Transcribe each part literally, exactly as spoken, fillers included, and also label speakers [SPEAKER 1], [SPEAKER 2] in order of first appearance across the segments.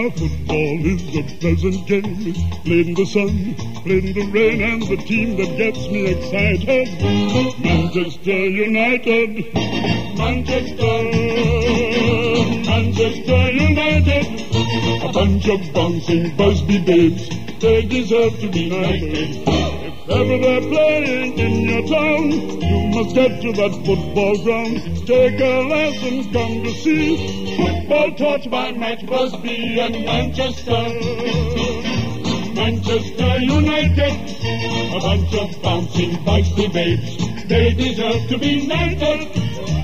[SPEAKER 1] Now football is a pleasant game, played in the sun, played in the rain, and the team that gets me excited, Manchester United. Manchester, Manchester United. A bunch of bouncing Busby babes, they deserve to be knighted. If ever they're playing in your town, you must get to that football ground. Take a lesson, come to see football taught by Matt Busby and Manchester. Manchester United, a bunch of bouncing Busby babes, they deserve to be knighted.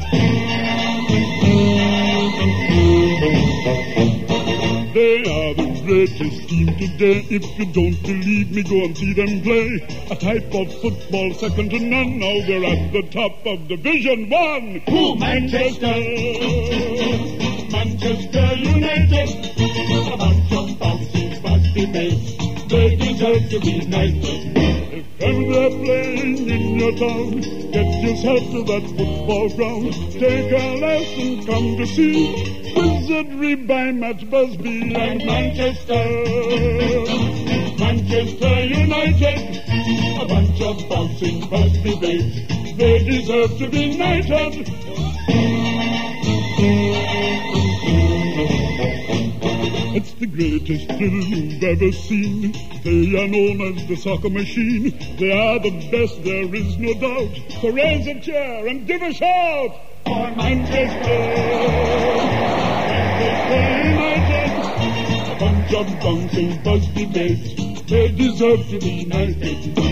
[SPEAKER 1] They are the greatest team today. If you don't believe me, go and see them play. A type of football second to none. Now they're at the top of Division One. Who? Manchester. Manchester United. A bunch of bouncing Busby babes. They deserve to be knighted. If ever they're playing in your town, get yourself to that football ground. Take a lesson, come to see Wizardry by Matt Busby and Manchester. Manchester United, a bunch of bouncing Busby babes. They deserve to be knighted. It's the greatest thrill you've ever seen. They are known as the soccer machine. They are the best, there is no doubt. So raise a cheer and give a shout for Manchester. Manchester United, a bunch of bouncing Busby babes. They deserve to be knighted.